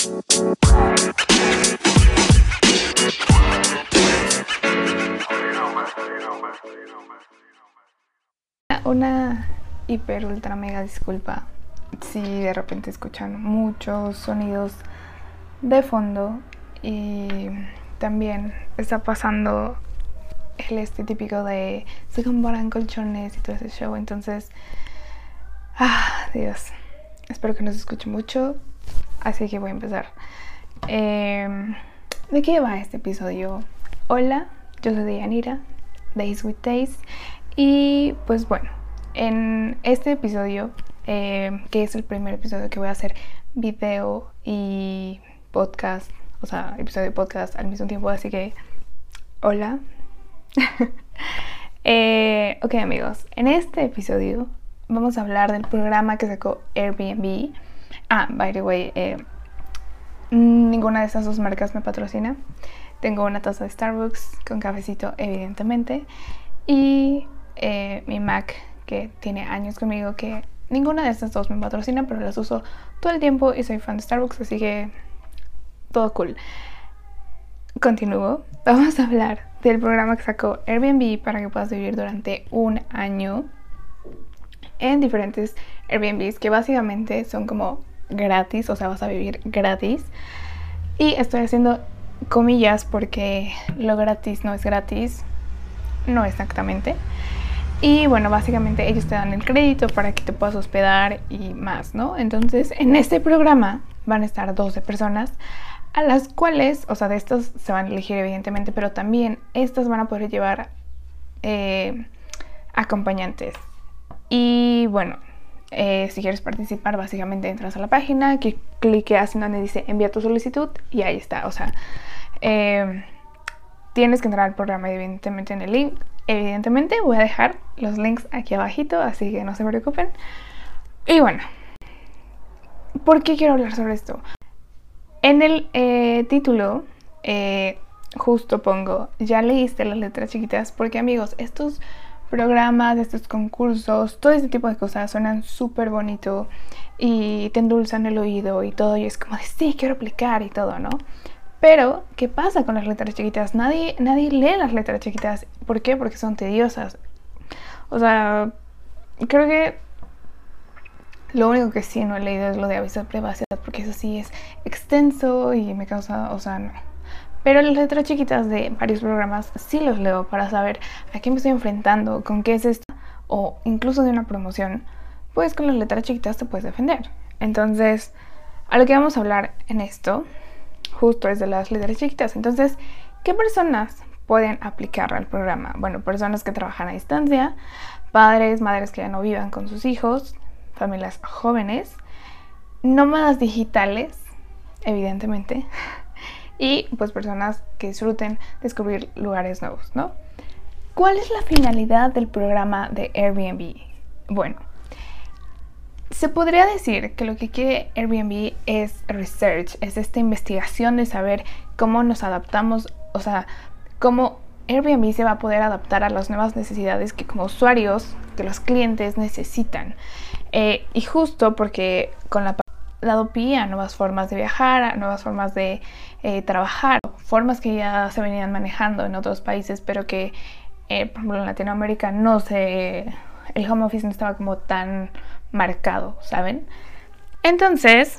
Una hiper ultra mega disculpa si de repente escuchan muchos sonidos de fondo, y también está pasando el típico de se comparan colchones y todo ese show. Entonces, Dios, espero que no se escuche mucho, así que voy a empezar. ¿De qué va este episodio? Hola, yo soy Deyanira, Days with Days, y pues bueno, en este episodio, que es el primer episodio que voy a hacer video y podcast, o sea, episodio de podcast al mismo tiempo, así que hola. Ok, amigos, en este episodio vamos a hablar del programa que sacó Airbnb. By the way, ninguna de estas dos marcas me patrocina. Tengo una taza de Starbucks con cafecito, evidentemente, y mi Mac, que tiene años conmigo, que ninguna de estas dos me patrocina, pero las uso todo el tiempo y soy fan de Starbucks, así que todo cool. Continúo. Vamos a hablar del programa que sacó Airbnb para que puedas vivir durante un año en diferentes Airbnbs que básicamente son como gratis, o sea, vas a vivir gratis. Y estoy haciendo comillas porque lo gratis no es gratis, no exactamente. Y bueno, básicamente ellos te dan el crédito para que te puedas hospedar y más, ¿no? Entonces, en este programa van a estar 12 personas, a las cuales, o sea, de estas se van a elegir evidentemente, pero también estas van a poder llevar acompañantes. Y bueno, si quieres participar, básicamente entras a la página, que cliqueas en donde dice envía tu solicitud y ahí está. O sea, tienes que entrar al programa evidentemente en el link. Evidentemente voy a dejar los links aquí abajito, así que no se preocupen. Y bueno, ¿por qué quiero hablar sobre esto? En el título justo pongo, ya leíste las letras chiquitas, porque amigos, estos programas, estos concursos, todo este tipo de cosas suenan súper bonito y te endulzan el oído y todo, y es como de sí, quiero aplicar y todo, ¿no? Pero, ¿qué pasa con las letras chiquitas? Nadie lee las letras chiquitas. ¿Por qué? Porque son tediosas. O sea, creo que lo único que sí no he leído es lo de aviso de privacidad, porque eso sí es extenso y me causa, o sea, no. Pero las letras chiquitas de varios programas sí los leo para saber a qué me estoy enfrentando, con qué es esto, o incluso de una promoción, pues con las letras chiquitas te puedes defender. Entonces, a lo que vamos a hablar en esto justo es de las letras chiquitas. Entonces, ¿qué personas pueden aplicar al programa? Bueno, personas que trabajan a distancia, padres, madres que ya no vivan con sus hijos, familias jóvenes, nómadas digitales, evidentemente, y pues personas que disfruten descubrir lugares nuevos, ¿no? ¿Cuál es la finalidad del programa de Airbnb? Bueno, se podría decir que lo que quiere Airbnb es research, es esta investigación de saber cómo nos adaptamos, o sea, cómo Airbnb se va a poder adaptar a las nuevas necesidades que como usuarios, que los clientes necesitan. Y justo porque con la dado pie a nuevas formas de viajar, a nuevas formas de trabajar, formas que ya se venían manejando en otros países, pero que, por ejemplo, en Latinoamérica el home office no estaba como tan marcado, ¿saben? Entonces,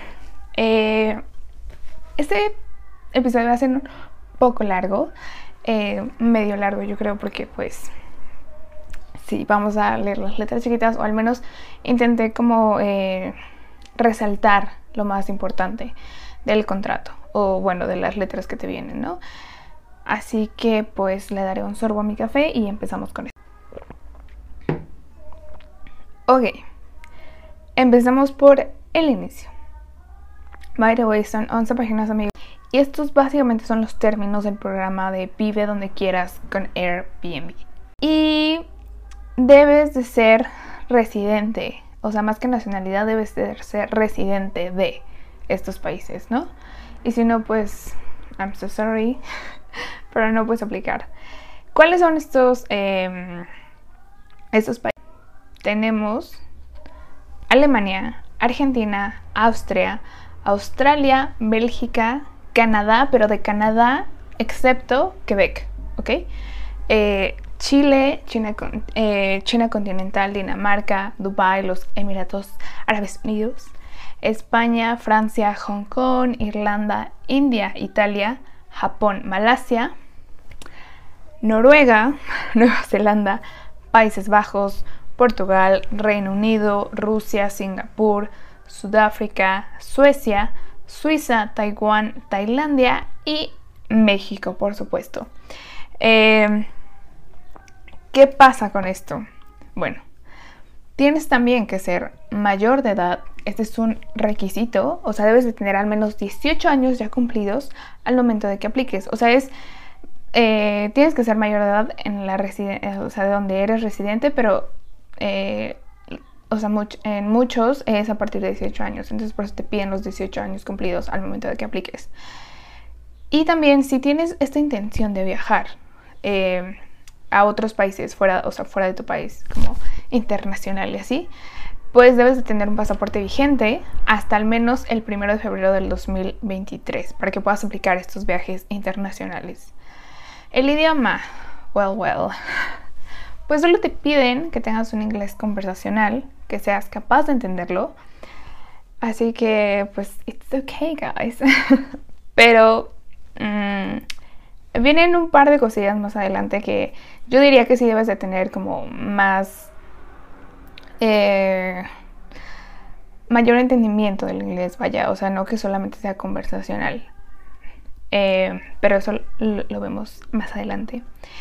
este episodio va a ser un poco largo, medio largo yo creo, porque pues sí, vamos a leer las letras chiquitas, o al menos intenté como resaltar lo más importante del contrato, o bueno, de las letras que te vienen, ¿no? Así que pues le daré un sorbo a mi café y empezamos con esto. Ok, empezamos por el inicio. By the way, son 11 páginas, amigos, y estos básicamente son los términos del programa de Vive Donde Quieras con Airbnb. Y debes de ser residente, o sea, más que nacionalidad, debes de ser residente de estos países, ¿no? Y si no, pues, I'm so sorry, pero no puedes aplicar. ¿Cuáles son estos países? Tenemos Alemania, Argentina, Austria, Australia, Bélgica, Canadá, pero de Canadá excepto Quebec, ¿ok? Chile, China continental, Dinamarca, Dubái, los Emiratos Árabes Unidos, España, Francia, Hong Kong, Irlanda, India, Italia, Japón, Malasia, Noruega, Nueva Zelanda, Países Bajos, Portugal, Reino Unido, Rusia, Singapur, Sudáfrica, Suecia, Suiza, Taiwán, Tailandia y México, por supuesto. ¿Qué pasa con esto? Bueno, tienes también que ser mayor de edad. Este es un requisito, o sea, debes de tener al menos 18 años ya cumplidos al momento de que apliques. O sea, tienes que ser mayor de edad en la o sea, de donde eres residente, pero o sea, en muchos es a partir de 18 años. Entonces por eso te piden los 18 años cumplidos al momento de que apliques. Y también si tienes esta intención de viajar a otros países fuera de tu país, como internacional y así, pues debes de tener un pasaporte vigente hasta al menos el 1 de febrero del 2023 para que puedas aplicar estos viajes internacionales. El idioma, well, pues solo te piden que tengas un inglés conversacional, que seas capaz de entenderlo. Así que, pues, it's okay, guys. Pero vienen un par de cosillas más adelante que yo diría que sí debes de tener como más mayor entendimiento del inglés, vaya, o sea, no que solamente sea conversacional. Pero eso lo vemos más adelante.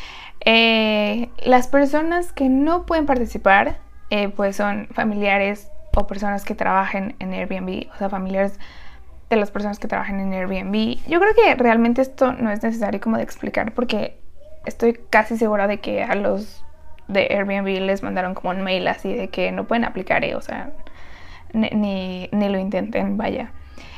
Las personas que no pueden participar pues son familiares o personas que trabajen en Airbnb, o sea, familiares de las personas que trabajan en Airbnb. Yo creo que realmente esto no es necesario como de explicar porque estoy casi segura de que a los de Airbnb les mandaron como un mail así de que no pueden aplicar, o sea, ni lo intenten, vaya.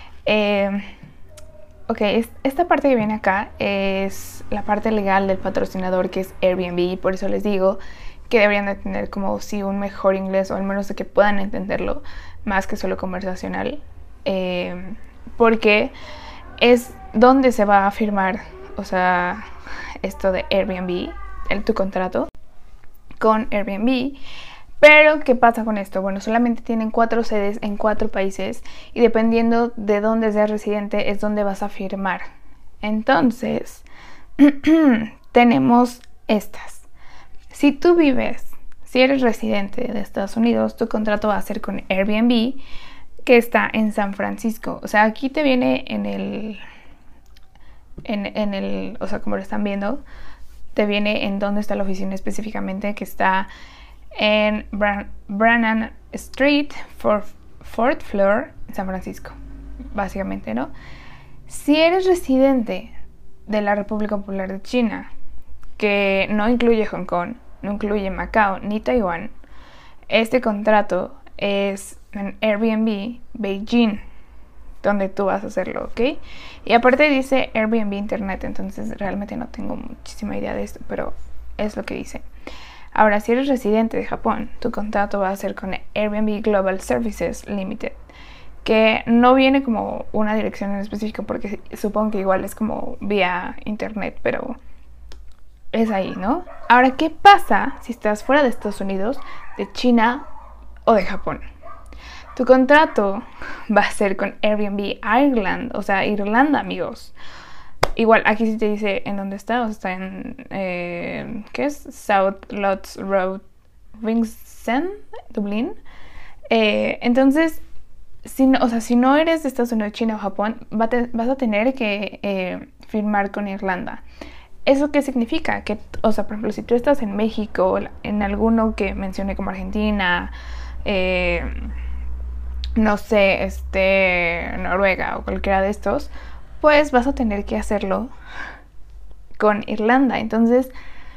Ok, esta parte que viene acá es la parte legal del patrocinador, que es Airbnb. Por eso les digo que deberían de tener como sí un mejor inglés, o al menos de que puedan entenderlo más que solo conversacional, porque es donde se va a firmar, o sea, esto de Airbnb, tu contrato con Airbnb. Pero, ¿qué pasa con esto? Bueno, solamente tienen 4 sedes en 4 países y dependiendo de dónde seas residente es donde vas a firmar. Entonces, tenemos estas. Si eres residente de Estados Unidos, tu contrato va a ser con Airbnb, que está en San Francisco. O sea, aquí te viene en el, o sea, como lo están viendo, te viene en dónde está la oficina específicamente, que está en Brannan Street, fourth floor, San Francisco, básicamente, ¿no? Si eres residente de la República Popular de China, que no incluye Hong Kong, no incluye Macao ni Taiwán, este contrato es en Airbnb Beijing, donde tú vas a hacerlo, ¿ok? Y aparte dice Airbnb Internet, entonces realmente no tengo muchísima idea de esto, pero es lo que dice. Ahora, si eres residente de Japón, tu contrato va a ser con Airbnb Global Services Limited, que no viene como una dirección en específico porque supongo que igual es como vía internet, pero es ahí, ¿no? Ahora, ¿qué pasa si estás fuera de Estados Unidos, de China o de Japón? Tu contrato va a ser con Airbnb Ireland, o sea, Irlanda, amigos. Igual, aquí sí te dice en dónde está, o sea, está en, ¿qué es? South Lots Road, Ringsend, Dublín. Entonces, si no eres de Estados Unidos, China o Japón, vas a tener que firmar con Irlanda. ¿Eso qué significa? Que, o sea, por ejemplo, si tú estás en México, en alguno que mencioné como Argentina, no sé, Noruega o cualquiera de estos, pues vas a tener que hacerlo con Irlanda. Entonces,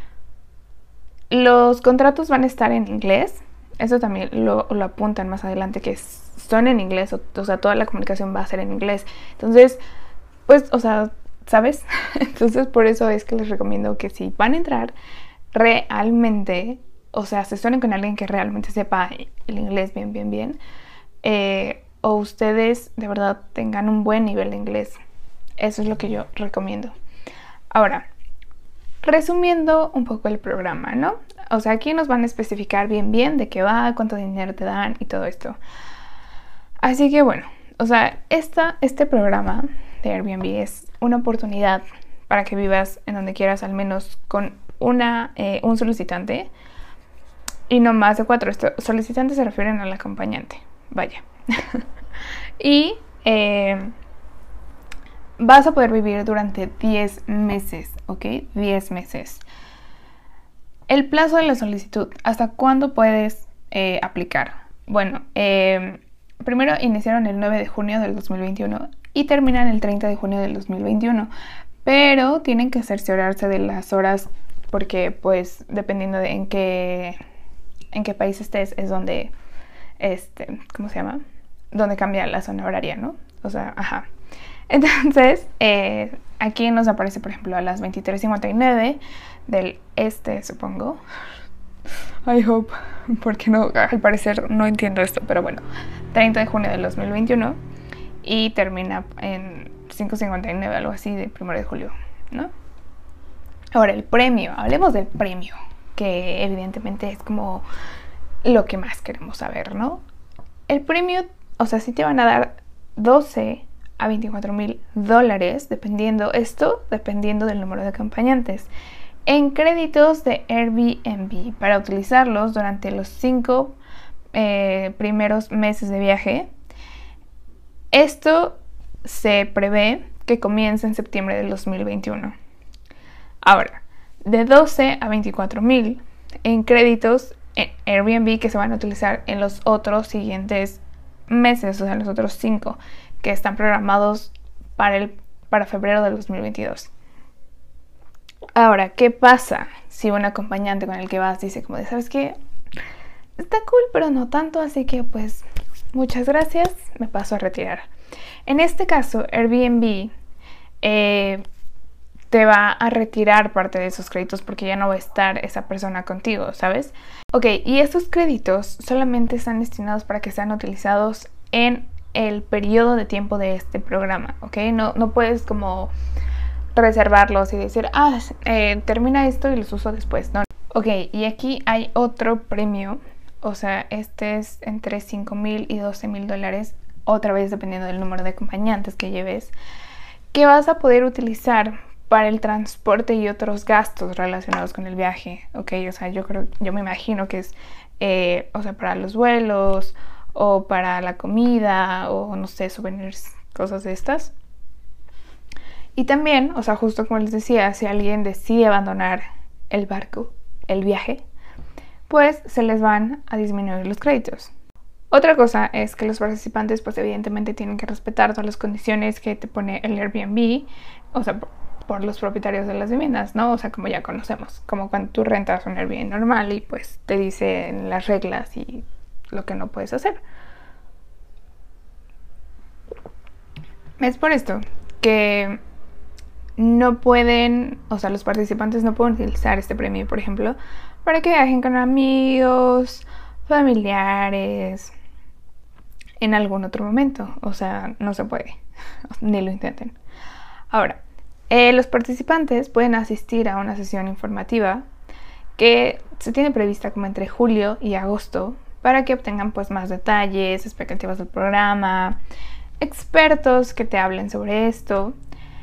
los contratos van a estar en inglés. Eso también lo apuntan más adelante, que son en inglés, o sea, toda la comunicación va a ser en inglés. Entonces, pues, o sea, ¿sabes? Entonces, por eso es que les recomiendo que si van a entrar realmente, o sea, asesoren con alguien que realmente sepa el inglés bien, o ustedes de verdad tengan un buen nivel de inglés. Eso es lo que yo recomiendo. Ahora, resumiendo un poco el programa, ¿no? O sea, aquí nos van a especificar bien de qué va, cuánto dinero te dan y todo esto. Así que bueno, o sea, este programa de Airbnb es una oportunidad para que vivas en donde quieras, al menos con un solicitante y no más de 4. Solicitantes se refieren al acompañante, vaya. Y vas a poder vivir durante 10 meses, ¿ok? 10 meses. El plazo de la solicitud, ¿hasta cuándo puedes aplicar? Bueno, primero iniciaron el 9 de junio del 2021 y terminan el 30 de junio del 2021, pero tienen que cerciorarse de las horas porque pues dependiendo de en qué país estés es donde, ¿cómo se llama? Donde cambia la zona horaria, ¿no? O sea, ajá. Entonces, aquí nos aparece, por ejemplo, a las 23:59 del supongo. I hope, porque no, al parecer no entiendo esto, pero bueno, 30 de junio del 2021 y termina en 5:59, algo así, del 1 de julio, ¿no? Ahora, el premio, hablemos del premio, que evidentemente es como lo que más queremos saber, ¿no? El premio, o sea, sí te van a dar 12 a $24,000, dependiendo del número de acompañantes, en créditos de Airbnb para utilizarlos durante los 5 primeros meses de viaje. Esto se prevé que comience en septiembre del 2021. Ahora, de 12 a 24,000 en créditos en Airbnb que se van a utilizar en los otros siguientes meses, o sea, en los otros 5 que están programados para febrero del 2022. Ahora, ¿qué pasa si un acompañante con el que vas dice como de, ¿sabes qué? Está cool, pero no tanto, así que pues muchas gracias, me paso a retirar. En este caso, Airbnb te va a retirar parte de esos créditos porque ya no va a estar esa persona contigo, ¿sabes? Ok, y estos créditos solamente están destinados para que sean utilizados en el periodo de tiempo de este programa, ¿ok? No puedes como reservarlos y decir, termina esto y los uso después, ¿no? Ok, y aquí hay otro premio, o sea, este es entre $5,000 y $12,000, otra vez dependiendo del número de acompañantes que lleves, que vas a poder utilizar para el transporte y otros gastos relacionados con el viaje, ¿ok? O sea, yo me imagino que es, o sea, para los vuelos o para la comida o, no sé, souvenirs, cosas de estas. Y también, o sea, justo como les decía, si alguien decide abandonar el barco, el viaje, pues se les van a disminuir los créditos. Otra cosa es que los participantes, pues evidentemente tienen que respetar todas las condiciones que te pone el Airbnb, o sea, por los propietarios de las viviendas, ¿no? O sea, como ya conocemos, como cuando tú rentas un Airbnb normal y pues te dicen las reglas y lo que no puedes hacer. Es por esto que no pueden, o sea, los participantes no pueden utilizar este premio, por ejemplo, para que viajen con amigos, familiares, en algún otro momento. O sea, no se puede, ni lo intenten. Ahora, los participantes pueden asistir a una sesión informativa que se tiene prevista como entre julio y agosto para que obtengan pues más detalles, expectativas del programa, expertos que te hablen sobre esto.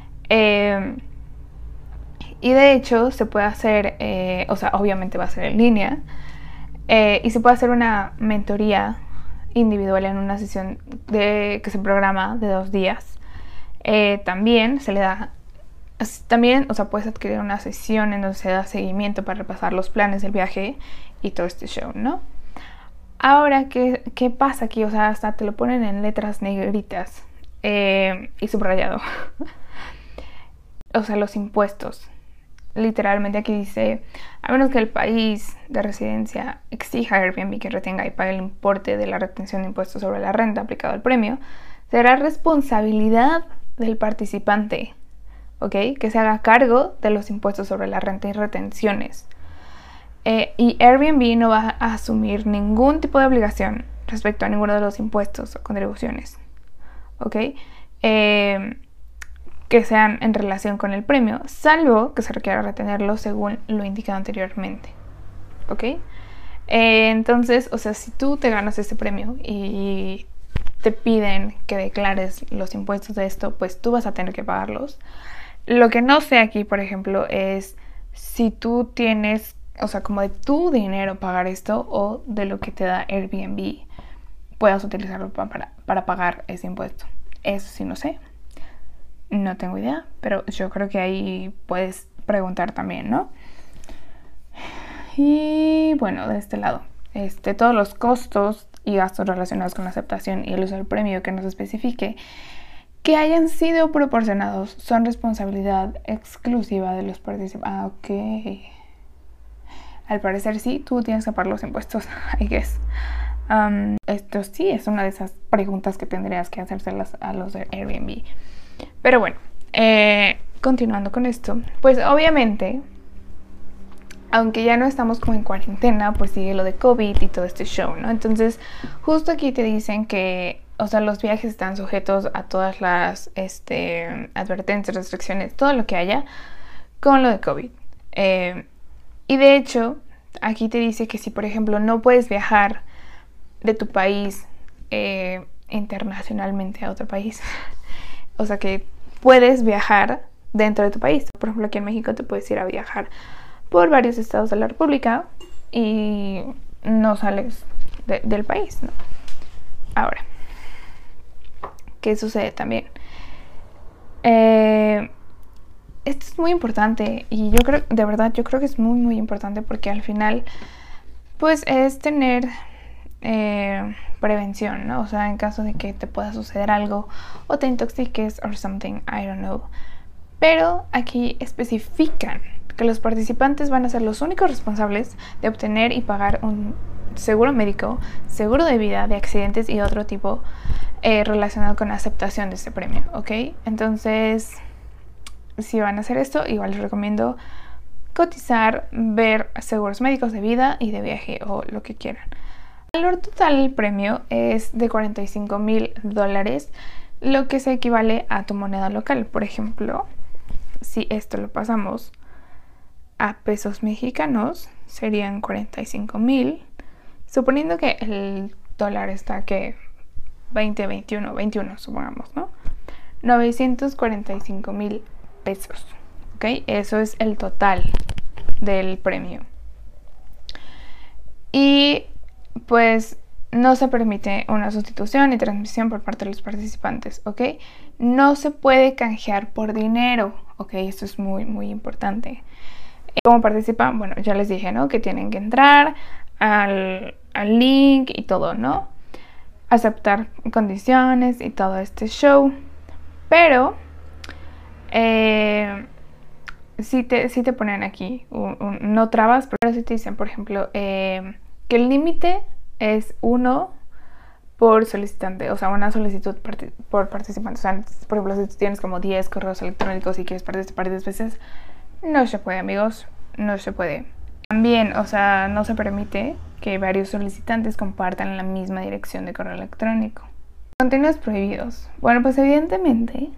Y de hecho se puede hacer, o sea, obviamente va a ser en línea, y se puede hacer una mentoría individual en una sesión que se programa de 2 días. También se le da, o sea, puedes adquirir una sesión en donde se da seguimiento para repasar los planes del viaje y todo este show, ¿no? Ahora, ¿qué pasa aquí? O sea, hasta te lo ponen en letras negritas y subrayado. O sea, los impuestos. Literalmente aquí dice, a menos que el país de residencia exija a Airbnb que retenga y pague el importe de la retención de impuestos sobre la renta aplicado al premio, será responsabilidad del participante, ¿ok? Que se haga cargo de los impuestos sobre la renta y retenciones. Y Airbnb no va a asumir ningún tipo de obligación respecto a ninguno de los impuestos o contribuciones, ¿ok? Que sean en relación con el premio, salvo que se requiera retenerlo según lo indicado anteriormente, ¿ok? Entonces, o sea, si tú te ganas este premio y te piden que declares los impuestos de esto, pues tú vas a tener que pagarlos. Lo que no sé aquí, por ejemplo, es si tú tienes, o sea, como de tu dinero pagar esto o de lo que te da Airbnb, puedas utilizarlo para pagar ese impuesto. Eso sí no sé. No tengo idea, pero yo creo que ahí puedes preguntar también, ¿no? Y bueno, de este lado, todos los costos y gastos relacionados con la aceptación y el uso del premio que nos especifique que hayan sido proporcionados son responsabilidad exclusiva de los participantes. Ah, ok. Al parecer sí, tú tienes que pagar los impuestos, I guess. Esto sí es una de esas preguntas que tendrías que hacérselas a los de Airbnb. Pero bueno, continuando con esto, pues obviamente, aunque ya no estamos como en cuarentena, pues sigue lo de COVID y todo este show, ¿no? Entonces, justo aquí te dicen que, o sea, los viajes están sujetos a todas las advertencias, restricciones, todo lo que haya con lo de COVID. Y de hecho, aquí te dice que si, por ejemplo, no puedes viajar de tu país internacionalmente a otro país, o sea que puedes viajar dentro de tu país. Por ejemplo, aquí en México te puedes ir a viajar por varios estados de la República y no sales del país, ¿no? Ahora, ¿qué sucede también? Esto es muy importante y yo creo, de verdad, yo creo que es muy, muy importante porque al final, pues es tener prevención, ¿no? O sea, en caso de que te pueda suceder algo o te intoxiques or something, I don't know. Pero aquí especifican que los participantes van a ser los únicos responsables de obtener y pagar un seguro médico, seguro de vida, de accidentes y otro tipo relacionado con la aceptación de este premio, ¿ok? Entonces, si van a hacer esto, igual les recomiendo cotizar, ver seguros médicos de vida y de viaje o lo que quieran. El valor total del premio es de $45,000, lo que se equivale a tu moneda local. Por ejemplo, si esto lo pasamos a pesos mexicanos, serían 45,000, suponiendo que el dólar está que 20, 21, 21, supongamos, ¿no? 945,000 pesos, ¿ok? Eso es el total del premio. Y pues no se permite una sustitución ni transmisión por parte de los participantes, ¿ok? No se puede canjear por dinero, ¿ok? Esto es muy, muy importante. ¿Cómo participan? Bueno, ya les dije, ¿no? Que tienen que entrar al link y todo, ¿no? Aceptar condiciones y todo este show. Pero sí te ponen aquí, no trabas, pero sí te dicen, por ejemplo, que el límite es 1 por solicitante, o sea, una solicitud por participante. O sea, por ejemplo, si tú tienes como 10 correos electrónicos y quieres participar 10 veces, no se puede, amigos, no se puede. También, o sea, no se permite que varios solicitantes compartan la misma dirección de correo electrónico. Contenidos prohibidos. Bueno, pues evidentemente,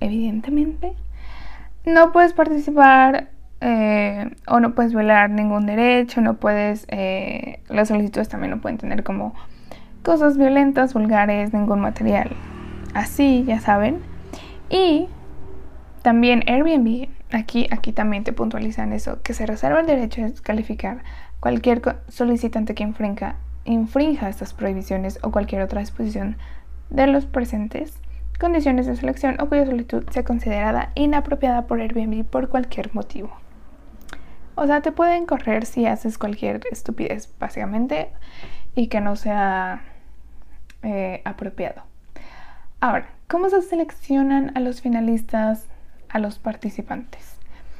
no puedes participar o no puedes violar ningún derecho, no puedes, las solicitudes también no pueden tener como cosas violentas, vulgares, ningún material así, ya saben. Y también Airbnb, aquí también te puntualizan eso, que se reserva el derecho de descalificar cualquier solicitante que infrinja estas prohibiciones o cualquier otra disposición de los presentes condiciones de selección o cuya solicitud sea considerada inapropiada por Airbnb por cualquier motivo. O sea, te pueden correr si haces cualquier estupidez, básicamente, y que no sea apropiado. Ahora, ¿cómo se seleccionan a los finalistas, a los participantes?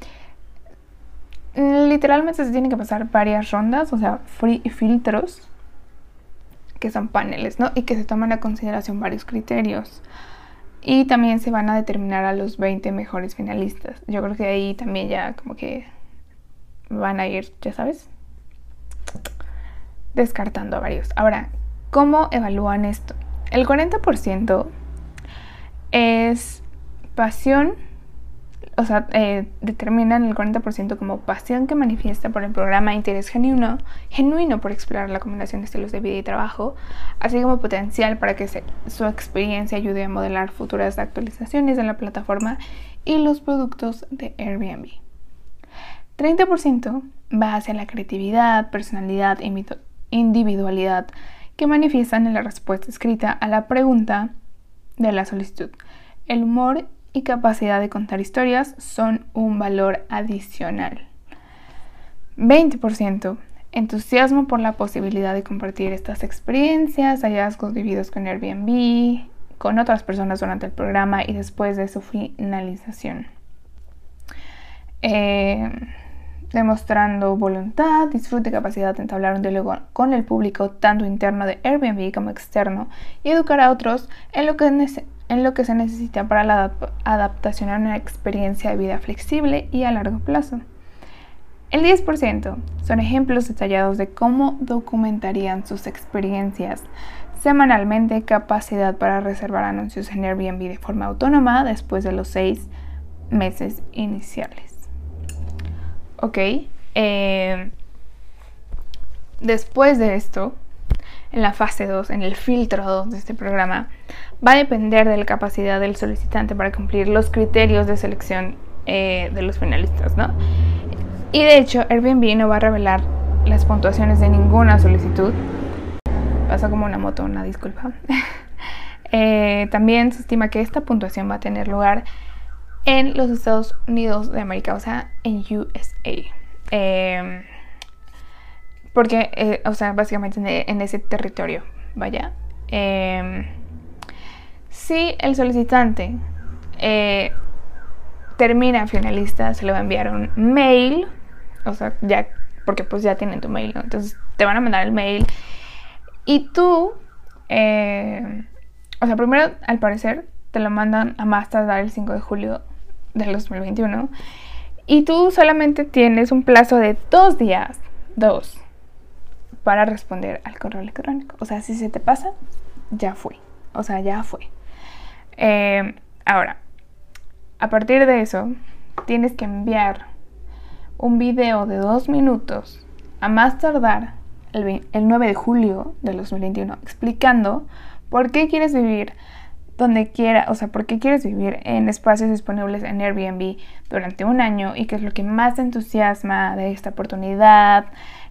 Literalmente se tienen que pasar varias rondas, o sea, filtros, que son paneles, ¿no? Y que se toman a consideración varios criterios. Y también se van a determinar a los 20 mejores finalistas. Yo creo que ahí también ya como que van a ir, ya sabes, descartando a varios. Ahora, ¿Cómo evalúan esto? El 40% es pasión, o sea, determinan el 40% como pasión que manifiesta por el programa, interés genuino por explorar la combinación de estilos de vida y trabajo, así como potencial para que su experiencia ayude a modelar futuras actualizaciones en la plataforma y los productos de Airbnb. 30% va hacia la creatividad, personalidad e individualidad que manifiestan en la respuesta escrita a la pregunta de la solicitud. El humor y capacidad de contar historias son un valor adicional. 20% entusiasmo por la posibilidad de compartir estas experiencias, hallazgos vividos con Airbnb, con otras personas durante el programa y después de su finalización. Demostrando voluntad, disfrute y capacidad de entablar un diálogo con el público, tanto interno de Airbnb como externo, y educar a otros en lo que se necesita para la adaptación a una experiencia de vida flexible y a largo plazo. El 10% son ejemplos detallados de cómo documentarían sus experiencias semanalmente, capacidad para reservar anuncios en Airbnb de forma autónoma después de los 6 meses iniciales. Ok, después de esto, en la fase 2, en el filtro 2 de este programa, va a depender de la capacidad del solicitante para cumplir los criterios de selección de los finalistas, ¿no? Y de hecho, Airbnb no va a revelar las puntuaciones de ninguna solicitud. Pasó como una moto, una disculpa. También se estima que esta puntuación va a tener lugar en los Estados Unidos de América, o sea, en USA. Porque, o sea, básicamente en ese territorio, vaya. Si el solicitante termina finalista, se le va a enviar un mail, o sea, ya, porque pues ya tienen tu mail, ¿no? Entonces te van a mandar el mail y tú, o sea, primero, al parecer, te lo mandan a más tardar el 5 de julio del 2021 y tú solamente tienes un plazo de 2 días, para responder al correo electrónico. O sea, si se te pasa, ya fue. O sea, ya fue. Ahora, a partir de eso, tienes que enviar un video de 2 minutos a más tardar el 9 de julio del 2021 explicando por qué quieres vivir donde quiera, o sea, por qué quieres vivir en espacios disponibles en Airbnb durante un año y qué es lo que más te entusiasma de esta oportunidad,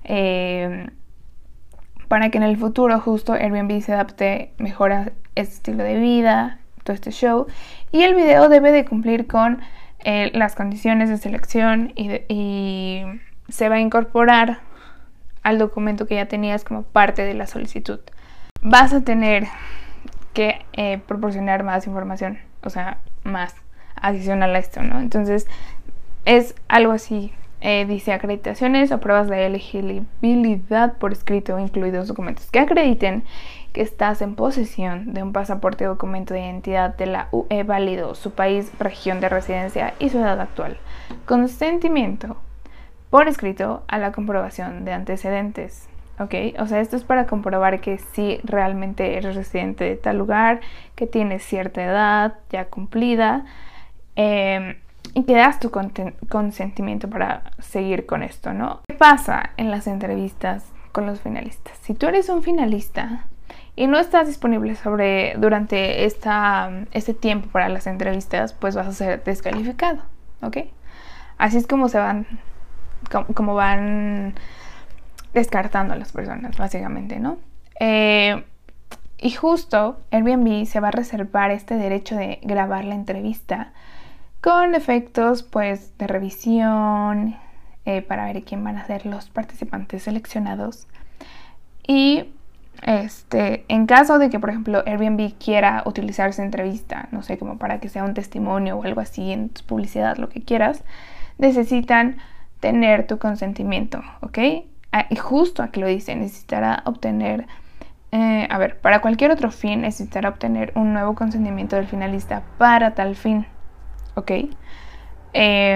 para que en el futuro justo Airbnb se adapte mejor a este estilo de vida, todo este show. Y el video debe de cumplir con las condiciones de selección y se va a incorporar al documento que ya tenías como parte de la solicitud. Vas a tener que proporcionar más información, o sea, más adicional a esto, ¿no? Entonces, es algo así, dice acreditaciones o pruebas de elegibilidad por escrito, incluidos documentos que acrediten que estás en posesión de un pasaporte o documento de identidad de la UE válido, su país, región de residencia y su edad actual. Consentimiento por escrito a la comprobación de antecedentes. ¿Ok? O sea, esto es para comprobar que sí realmente eres residente de tal lugar, que tienes cierta edad ya cumplida y que das tu consentimiento para seguir con esto, ¿no? ¿Qué pasa en las entrevistas con los finalistas? Si tú eres un finalista y no estás disponible durante este tiempo para las entrevistas, pues vas a ser descalificado, ¿ok? Así es como como van descartando a las personas, básicamente, ¿no? Y justo Airbnb se va a reservar este derecho de grabar la entrevista con efectos, pues, de revisión para ver quién van a ser los participantes seleccionados. Y en caso de que, por ejemplo, Airbnb quiera utilizar esa entrevista, no sé, como para que sea un testimonio o algo así en tu publicidad, lo que quieras, necesitan tener tu consentimiento, ¿ok? Y justo aquí lo dice, necesitará obtener, para cualquier otro fin, necesitará obtener un nuevo consentimiento del finalista para tal fin, ¿ok?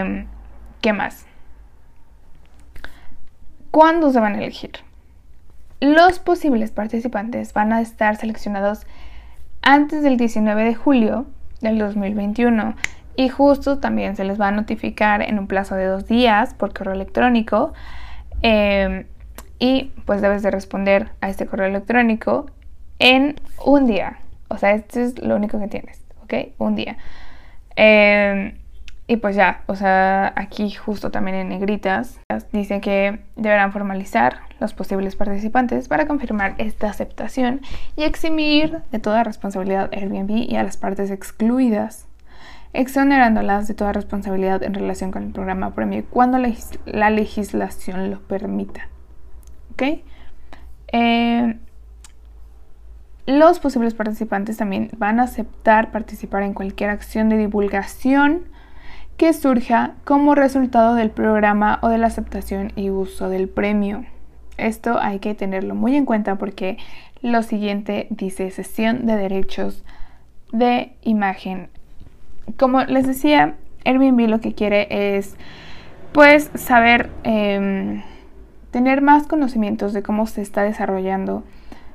¿Qué más? ¿Cuándo se van a elegir? Los posibles participantes van a estar seleccionados antes del 19 de julio del 2021 y justo también se les va a notificar en un plazo de 2 días por correo electrónico y pues debes de responder a este correo electrónico en un día. O sea, esto es lo único que tienes, ¿ok? Un día. Y pues ya, o sea, aquí justo también en negritas dice que deberán formalizar los posibles participantes para confirmar esta aceptación y eximir de toda responsabilidad a Airbnb y a las partes excluidas, exonerándolas de toda responsabilidad en relación con el programa premio cuando la legislación lo permita. ¿Ok? Los posibles participantes también van a aceptar participar en cualquier acción de divulgación que surja como resultado del programa o de la aceptación y uso del premio. Esto hay que tenerlo muy en cuenta porque lo siguiente dice cesión de derechos de imagen. Como les decía, Airbnb lo que quiere es pues saber, tener más conocimientos de cómo se está desarrollando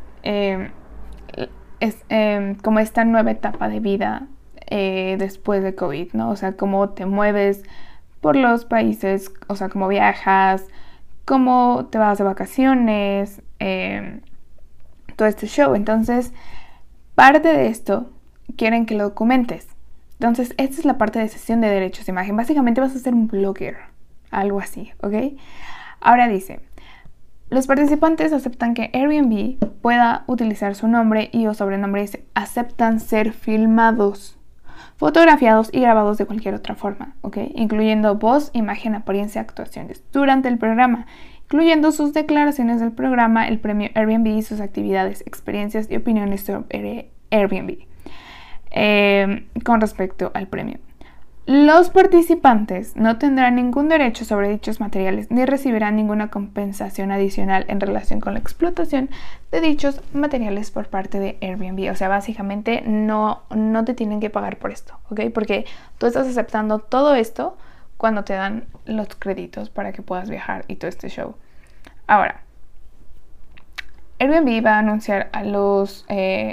como esta nueva etapa de vida después de COVID, ¿no? O sea, cómo te mueves por los países, o sea, cómo viajas, cómo te vas de vacaciones, todo este show. Entonces, parte de esto quieren que lo documentes. Entonces, esta es la parte de cesión de derechos de imagen. Básicamente vas a ser un blogger, algo así, ¿ok? Ahora dice, los participantes aceptan que Airbnb pueda utilizar su nombre y o sobrenombre y aceptan ser filmados, fotografiados y grabados de cualquier otra forma, ¿ok? Incluyendo voz, imagen, apariencia, actuaciones durante el programa, incluyendo sus declaraciones del programa, el premio Airbnb y sus actividades, experiencias y opiniones sobre Airbnb con respecto al premio. Los participantes no tendrán ningún derecho sobre dichos materiales ni recibirán ninguna compensación adicional en relación con la explotación de dichos materiales por parte de Airbnb. O sea, básicamente no te tienen que pagar por esto, ¿ok? Porque tú estás aceptando todo esto cuando te dan los créditos para que puedas viajar y todo este show. Ahora, Airbnb va a anunciar a los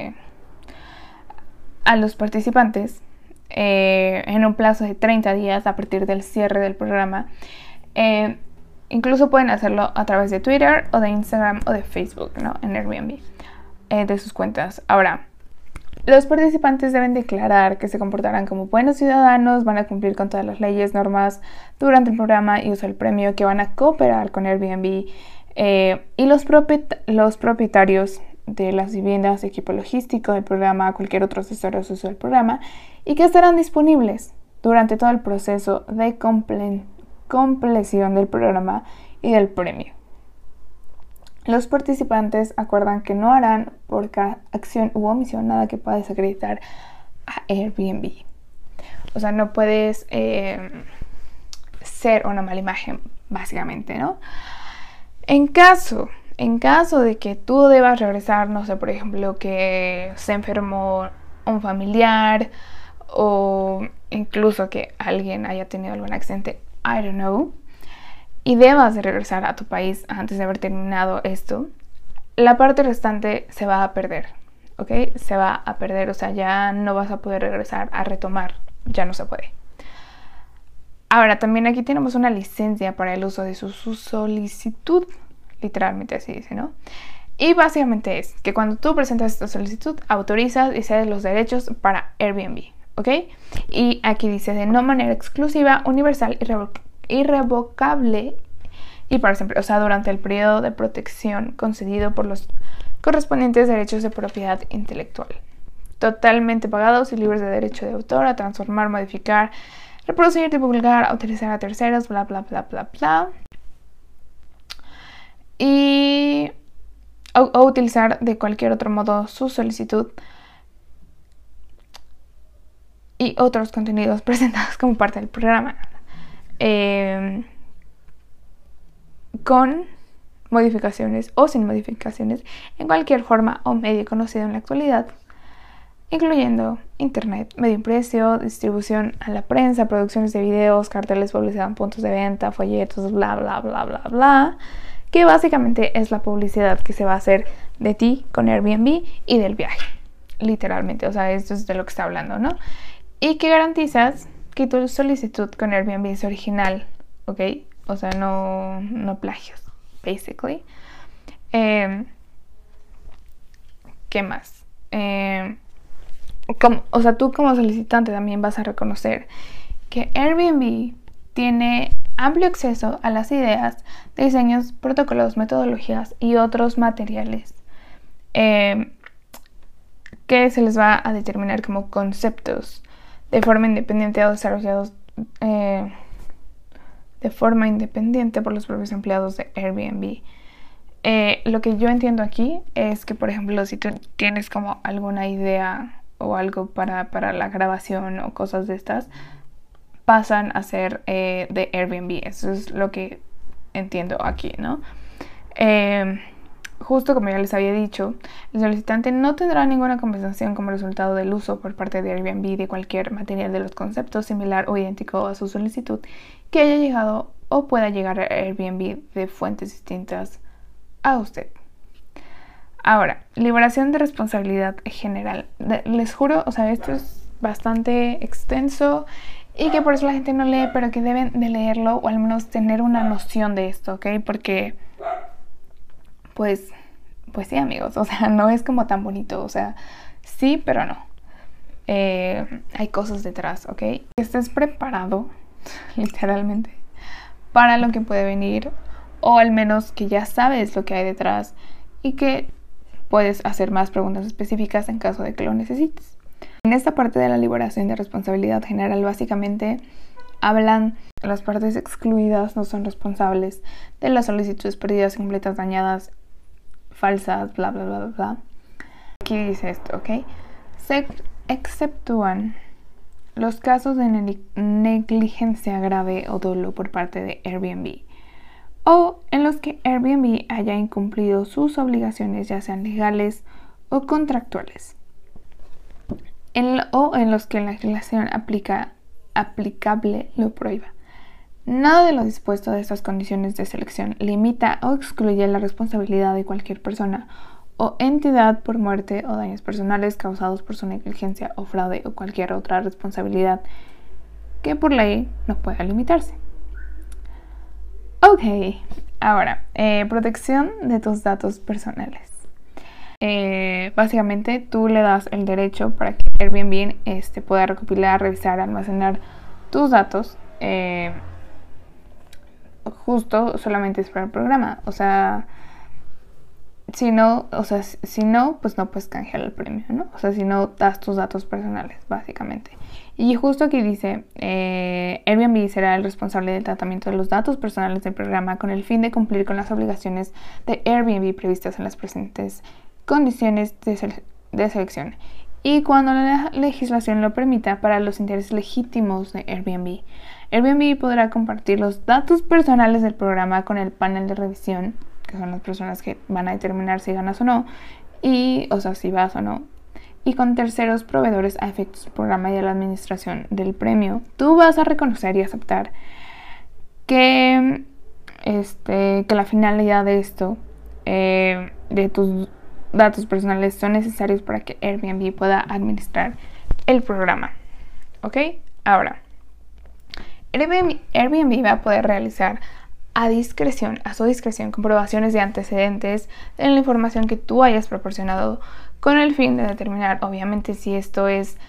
participantes en un plazo de 30 días a partir del cierre del programa. Incluso pueden hacerlo a través de Twitter o de Instagram o de Facebook, ¿no? En Airbnb, de sus cuentas. Ahora, los participantes deben declarar que se comportarán como buenos ciudadanos, van a cumplir con todas las leyes, normas durante el programa y usar el premio, que van a cooperar con Airbnb y los propietarios de las viviendas, equipo logístico del programa, cualquier otro asesor o uso del programa, y que estarán disponibles durante todo el proceso de compleción del programa y del premio. Los participantes acuerdan que no harán por cada acción u omisión nada que pueda desacreditar a Airbnb. O sea, no puedes ser una mala imagen, básicamente, ¿no? En caso de que tú debas regresar, no sé, por ejemplo, que se enfermó un familiar o incluso que alguien haya tenido algún accidente, I don't know, y debas de regresar a tu país antes de haber terminado esto, la parte restante se va a perder, ¿ok? Se va a perder, o sea, ya no vas a poder regresar a retomar, ya no se puede. Ahora, también aquí tenemos una licencia para el uso de su solicitud. Literalmente así dice, ¿no? Y básicamente es que cuando tú presentas esta solicitud, autorizas y cedes los derechos para Airbnb, ¿ok? Y aquí dice de no manera exclusiva, universal, irrevocable y para siempre, o sea, durante el periodo de protección concedido por los correspondientes derechos de propiedad intelectual. Totalmente pagados y libres de derecho de autor a transformar, modificar, reproducir, divulgar, a utilizar a terceros, bla, bla, bla, bla, bla. Y o utilizar de cualquier otro modo su solicitud y otros contenidos presentados como parte del programa con modificaciones o sin modificaciones en cualquier forma o medio conocido en la actualidad, incluyendo internet, medio impreso, distribución a la prensa, producciones de videos, carteles, publicidad en puntos de venta, folletos, bla, bla, bla, bla, bla, que básicamente es la publicidad que se va a hacer de ti con Airbnb y del viaje, literalmente. O sea, esto es de lo que está hablando, ¿no? Y que garantizas que tu solicitud con Airbnb es original, ¿ok? O sea, no plagios, basically. ¿Qué más? O sea, tú como solicitante también vas a reconocer que Airbnb tiene amplio acceso a las ideas, diseños, protocolos, metodologías y otros materiales que se les va a determinar como conceptos de forma independiente o desarrollados de forma independiente por los propios empleados de Airbnb. Lo que yo entiendo aquí es que, por ejemplo, si tú tienes como alguna idea o algo para la grabación o cosas de estas, pasan a ser de Airbnb. Eso es lo que entiendo aquí, ¿no? Justo como ya les había dicho, el solicitante no tendrá ninguna compensación como resultado del uso por parte de Airbnb de cualquier material de los conceptos similar o idéntico a su solicitud que haya llegado o pueda llegar a Airbnb de fuentes distintas a usted. Ahora, liberación de responsabilidad general. Les juro, o sea, esto es bastante extenso y que por eso la gente no lee, pero que deben de leerlo o al menos tener una noción de esto, ¿ok? Porque, pues sí, amigos, o sea, no es como tan bonito, o sea, sí, pero no. Hay cosas detrás, ¿ok? Que estés preparado, literalmente, para lo que puede venir, o al menos que ya sabes lo que hay detrás y que puedes hacer más preguntas específicas en caso de que lo necesites. En esta parte de la liberación de responsabilidad general, básicamente hablan las partes excluidas no son responsables de las solicitudes perdidas, incompletas, dañadas, falsas, bla, bla, bla, bla, bla. Aquí dice esto, ¿ok? Se exceptúan los casos de negligencia grave o dolo por parte de Airbnb o en los que Airbnb haya incumplido sus obligaciones, ya sean legales o contractuales, o en los que la legislación aplicable lo prohíba. Nada de lo dispuesto de estas condiciones de selección limita o excluye la responsabilidad de cualquier persona o entidad por muerte o daños personales causados por su negligencia o fraude o cualquier otra responsabilidad que por ley no pueda limitarse. Ok, ahora, protección de tus datos personales. Básicamente tú le das el derecho para que Airbnb pueda recopilar, revisar, almacenar tus datos justo solamente es para el programa. O sea, si no, pues no puedes canjear el premio, ¿no? O sea, si no das tus datos personales, básicamente. Y justo aquí dice, Airbnb será el responsable del tratamiento de los datos personales del programa con el fin de cumplir con las obligaciones de Airbnb previstas en las presentes condiciones de selección y cuando la legislación lo permita para los intereses legítimos de Airbnb. Airbnb podrá compartir los datos personales del programa con el panel de revisión, que son las personas que van a determinar si ganas o no, y, o sea, si vas o no, y con terceros proveedores a efectos del programa y de la administración del premio. Tú vas a reconocer y aceptar que la finalidad de esto, de tus datos personales, son necesarios para que Airbnb pueda administrar el programa. ¿Ok? Ahora, Airbnb va a poder realizar a su discreción, comprobaciones de antecedentes de la información que tú hayas proporcionado con el fin de determinar, obviamente, si esto es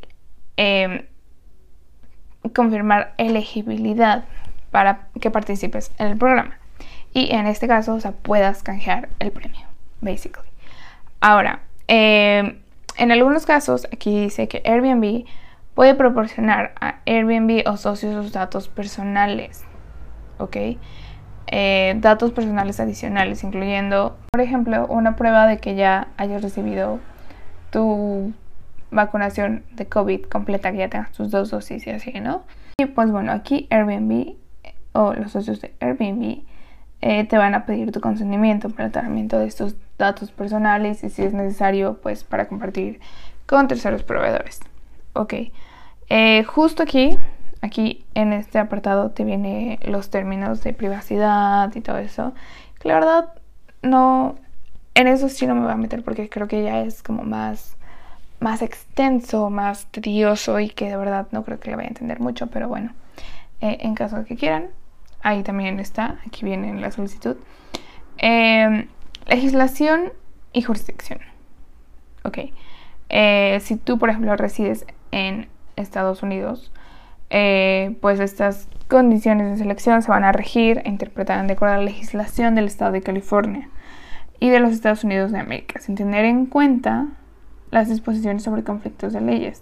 confirmar elegibilidad para que participes en el programa. Y en este caso, o sea, puedas canjear el premio, basically. Ahora, en algunos casos, aquí dice que Airbnb puede proporcionar a Airbnb o socios sus datos personales, ¿ok? Datos personales adicionales, incluyendo, por ejemplo, una prueba de que ya hayas recibido tu vacunación de COVID completa, que ya tengas tus 2 dosis y así, ¿no? Y pues bueno, aquí Airbnb o los socios de Airbnb te van a pedir tu consentimiento para el tratamiento de estos datos personales y si es necesario, pues para compartir con terceros proveedores. Ok, justo aquí en este apartado te vienen los términos de privacidad y todo eso. que la verdad no, en eso sí no me voy a meter porque creo que ya es como más extenso, más tedioso y que de verdad no creo que le vaya a entender mucho, pero bueno, en caso de que quieran, ahí también está, aquí viene en la solicitud. Legislación y jurisdicción. Ok. Si tú, por ejemplo, resides en Estados Unidos, pues estas condiciones de selección se van a regir e interpretar de acuerdo a la legislación del estado de California y de los Estados Unidos de América, sin tener en cuenta las disposiciones sobre conflictos de leyes.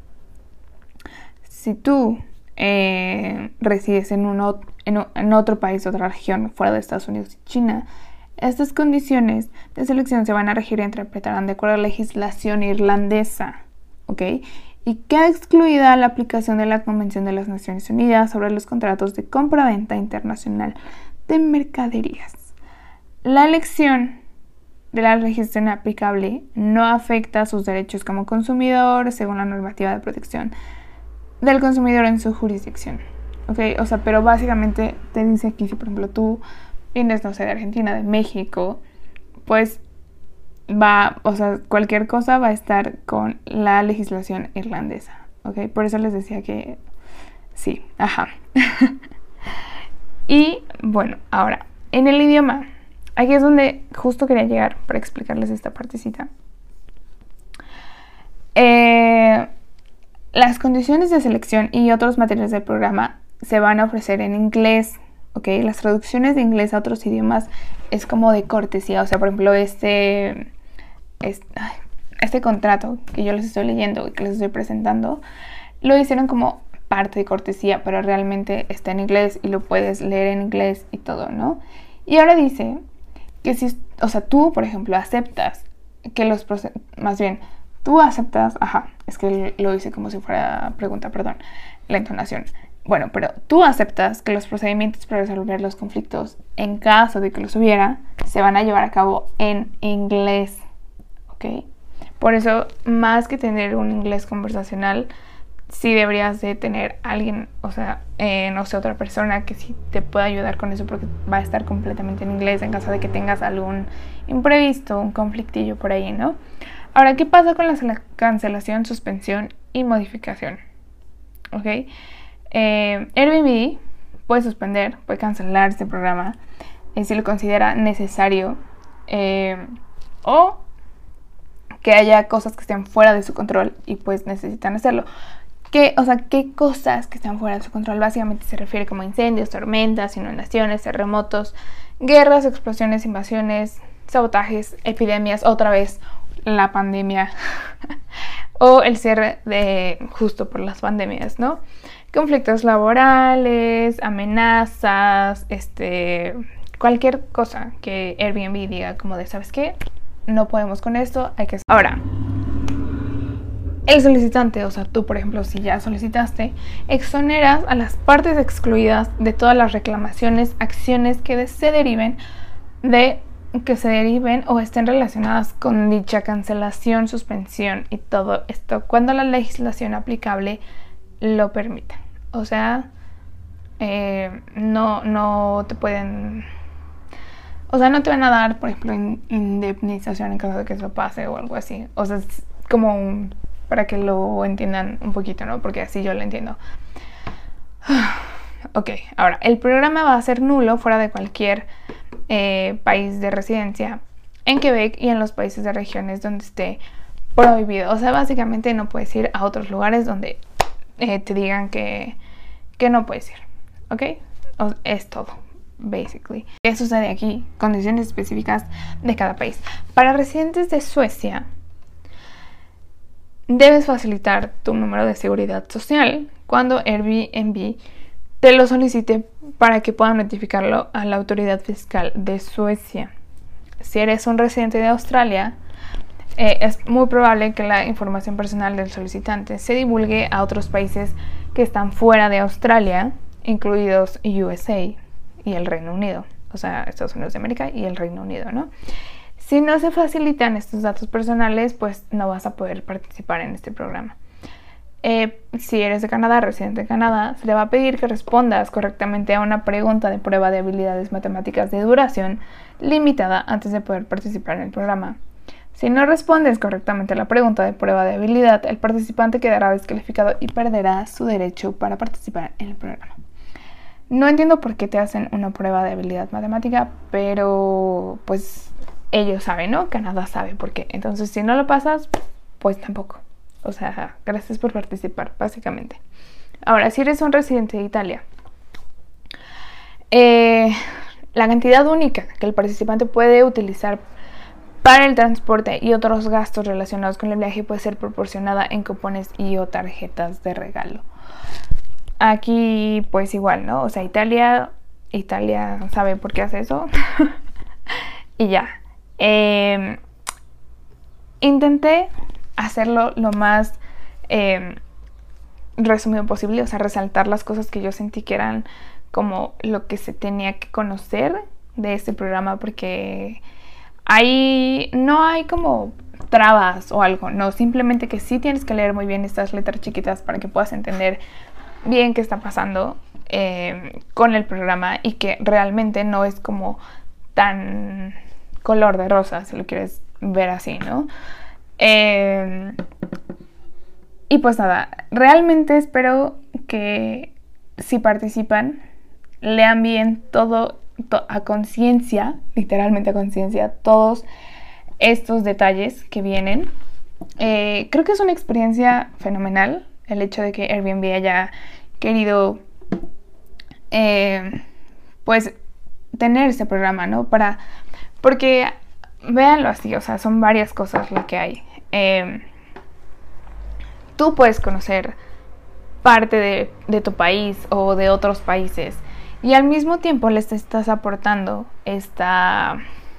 Si tú resides en otro país, otra región fuera de Estados Unidos y China, estas condiciones de selección se van a regir e interpretarán de acuerdo a la legislación irlandesa, ¿ok? Y queda excluida la aplicación de la Convención de las Naciones Unidas sobre los contratos de compra-venta internacional de mercaderías. La elección de la legislación aplicable no afecta a sus derechos como consumidor según la normativa de protección del consumidor en su jurisdicción, ¿ok? O sea, pero básicamente te dice aquí, si por ejemplo tú vienes, no sé, de Argentina, de México, pues o sea, cualquier cosa va a estar con la legislación irlandesa, ¿ok? Por eso les decía que sí, ajá. Y bueno, ahora, en el idioma, aquí es donde justo quería llegar para explicarles esta partecita. Las condiciones de selección y otros materiales del programa se van a ofrecer en inglés, ¿ok? Las traducciones de inglés a otros idiomas es como de cortesía. O sea, por ejemplo, este contrato que yo les estoy leyendo y que les estoy presentando, lo hicieron como parte de cortesía, pero realmente está en inglés y lo puedes leer en inglés y todo, ¿no? Y ahora dice que si, o sea, tú, por ejemplo, aceptas que tú aceptas, es que lo hice como si fuera pregunta, perdón, la entonación. Bueno, pero tú aceptas que los procedimientos para resolver los conflictos, en caso de que los hubiera, se van a llevar a cabo en inglés, ¿ok? Por eso, más que tener un inglés conversacional, sí deberías de tener alguien, o sea, no sé, otra persona que sí te pueda ayudar con eso porque va a estar completamente en inglés en caso de que tengas algún imprevisto, un conflictillo por ahí, ¿no? Ahora, ¿qué pasa con la cancelación, suspensión y modificación? ¿Ok? Airbnb puede suspender, puede cancelar este programa si lo considera necesario o que haya cosas que estén fuera de su control y pues necesitan hacerlo. ¿Qué cosas que están fuera de su control? Básicamente se refiere como incendios, tormentas, inundaciones, terremotos, guerras, explosiones, invasiones, sabotajes, epidemias, otra vez la pandemia o el cierre justo por las pandemias, ¿no? Conflictos laborales, amenazas, cualquier cosa que Airbnb diga como de, ¿sabes qué? No podemos con esto, hay que... Ahora, el solicitante, o sea, tú, por ejemplo, si ya solicitaste, exoneras a las partes excluidas de todas las reclamaciones, acciones que se deriven o estén relacionadas con dicha cancelación, suspensión y todo esto cuando la legislación aplicable lo permita. O sea, no te pueden... O sea, no te van a dar, por ejemplo, indemnización en caso de que eso pase o algo así. O sea, es como para que lo entiendan un poquito, ¿no? Porque así yo lo entiendo. Ok, ahora, el programa va a ser nulo fuera de cualquier país de residencia en Quebec y en los países de regiones donde esté prohibido. O sea, básicamente no puedes ir a otros lugares donde te digan que no puedes ir, ¿ok? Es todo, basically. ¿Qué sucede aquí? Condiciones específicas de cada país. Para residentes de Suecia, debes facilitar tu número de seguridad social cuando Airbnb te lo solicite para que puedan notificarlo a la autoridad fiscal de Suecia. Si eres un residente de Australia, es muy probable que la información personal del solicitante se divulgue a otros países que están fuera de Australia, incluidos USA y el Reino Unido, o sea, Estados Unidos de América y el Reino Unido, ¿no? Si no se facilitan estos datos personales, pues no vas a poder participar en este programa. Si eres de Canadá, residente de Canadá, se te va a pedir que respondas correctamente a una pregunta de prueba de habilidades matemáticas de duración limitada antes de poder participar en el programa. Si no respondes correctamente a la pregunta de prueba de habilidad, el participante quedará descalificado y perderá su derecho para participar en el programa. No entiendo por qué te hacen una prueba de habilidad matemática, pero pues ellos saben, ¿no? Canadá sabe por qué. Entonces, si no lo pasas, pues tampoco. O sea, gracias por participar, básicamente. Ahora, si eres un residente de Italia, la cantidad única que el participante puede utilizar para el transporte y otros gastos relacionados con el viaje puede ser proporcionada en cupones y o tarjetas de regalo. Aquí pues igual, ¿no? O sea, Italia sabe por qué hace eso. Y ya. Intenté hacerlo lo más resumido posible, o sea, resaltar las cosas que yo sentí que eran como lo que se tenía que conocer de este programa, porque ahí no hay como trabas o algo, no, simplemente que sí tienes que leer muy bien estas letras chiquitas para que puedas entender bien qué está pasando con el programa, y que realmente no es como tan color de rosa, si lo quieres ver así, ¿no? Y pues nada, realmente espero que si participan, lean bien todo a conciencia, literalmente a conciencia, todos estos detalles que vienen. Creo que es una experiencia fenomenal el hecho de que Airbnb haya querido pues tener ese programa, ¿no? Porque véanlo así, o sea, son varias cosas lo que hay. Tú puedes conocer parte de tu país o de otros países, y al mismo tiempo les estás aportando este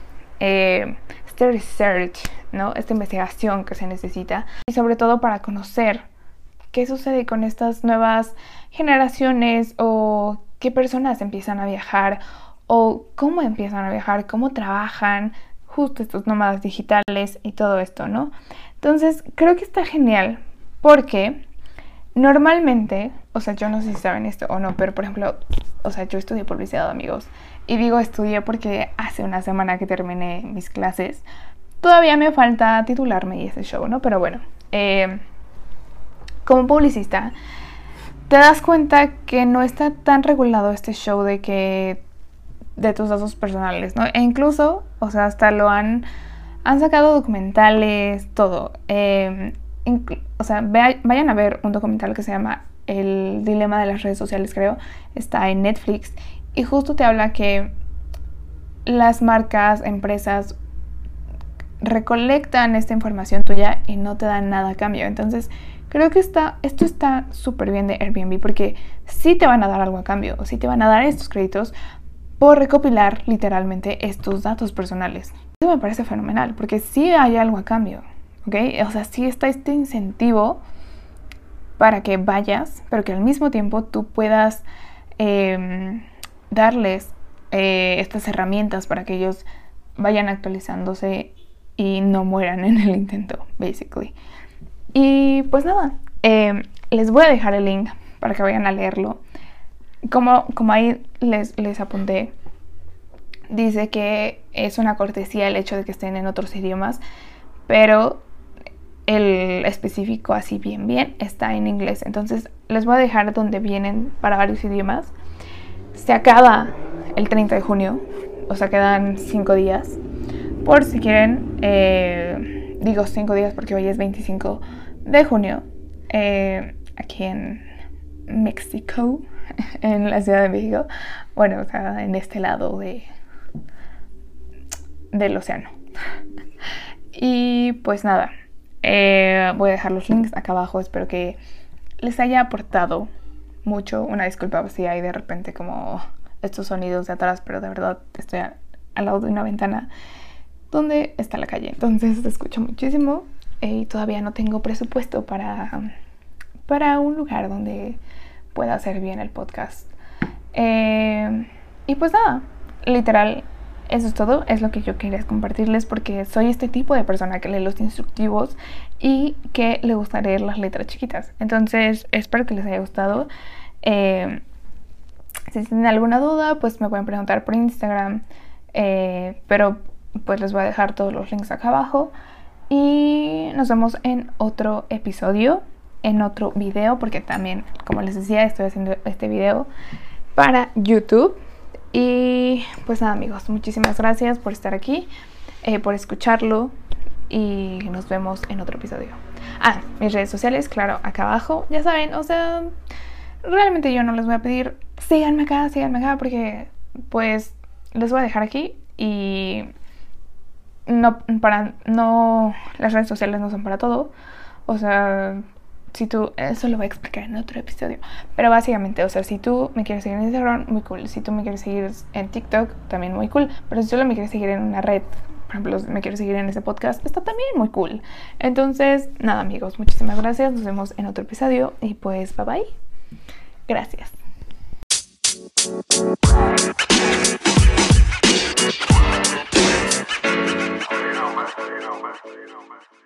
research, ¿no? Esta investigación que se necesita, y sobre todo para conocer qué sucede con estas nuevas generaciones, o qué personas empiezan a viajar, o cómo empiezan a viajar, cómo trabajan justo estos nómadas digitales y todo esto, ¿no? Entonces creo que está genial, porque normalmente, o sea, yo no sé si saben esto o no, pero por ejemplo, o sea, yo estudié publicidad, amigos, y digo estudié porque hace una semana que terminé mis clases. Todavía me falta titularme y ese show, ¿no? Pero bueno, como publicista, te das cuenta que no está tan regulado este show de tus datos personales, ¿no? E incluso, o sea, hasta han sacado documentales, todo. O sea, vayan a ver un documental que se llama El dilema de las redes sociales, creo. Está en Netflix. Y justo te habla que las marcas, empresas recolectan esta información tuya y no te dan nada a cambio. Entonces, creo que esto está súper bien de Airbnb, porque sí te van a dar algo a cambio, o sí te van a dar estos créditos por recopilar literalmente estos datos personales. Eso me parece fenomenal, porque sí hay algo a cambio, ¿ok? O sea, sí está este incentivo para que vayas, pero que al mismo tiempo tú puedas darles estas herramientas para que ellos vayan actualizándose y no mueran en el intento, basically. Y pues nada, les voy a dejar el link para que vayan a leerlo. Como ahí les apunté, dice que es una cortesía el hecho de que estén en otros idiomas, pero el específico así bien está en inglés. Entonces les voy a dejar donde vienen para varios idiomas. Se acaba el 30 de junio, o sea, quedan 5 días. Por si quieren, digo 5 días porque hoy es 25 de junio, aquí en México, en la Ciudad de México. Bueno, o sea, en este lado del océano. Y pues nada, voy a dejar los links acá abajo. Espero que les haya aportado mucho. Una disculpa si hay de repente como estos sonidos de atrás, pero de verdad estoy al lado de una ventana donde está la calle, entonces se escucha muchísimo, y todavía no tengo presupuesto para un lugar donde pueda hacer bien el podcast. Y pues nada, literal, Eso es todo, es lo que yo quería compartirles porque soy este tipo de persona que lee los instructivos y que le gusta leer las letras chiquitas. Entonces espero que les haya gustado. Si tienen alguna duda, pues me pueden preguntar por Instagram, pero pues les voy a dejar todos los links acá abajo. Y nos vemos en otro episodio, en otro video, porque también, como les decía, estoy haciendo este video para YouTube. Y pues nada, amigos, muchísimas gracias por estar aquí, por escucharlo, y nos vemos en otro episodio. Mis redes sociales, claro, acá abajo, ya saben, o sea, realmente yo no les voy a pedir síganme acá, porque pues les voy a dejar aquí. Y no, las redes sociales no son para todo, o sea, si tú, eso lo voy a explicar en otro episodio, pero básicamente, o sea, si tú me quieres seguir en Instagram, muy cool. Si tú me quieres seguir en TikTok, también muy cool. Pero si solo me quieres seguir en una red, por ejemplo, me quieres seguir en este podcast, está también muy cool. Entonces, nada, amigos, muchísimas gracias. Nos vemos en otro episodio y pues bye bye. Gracias. You know, man.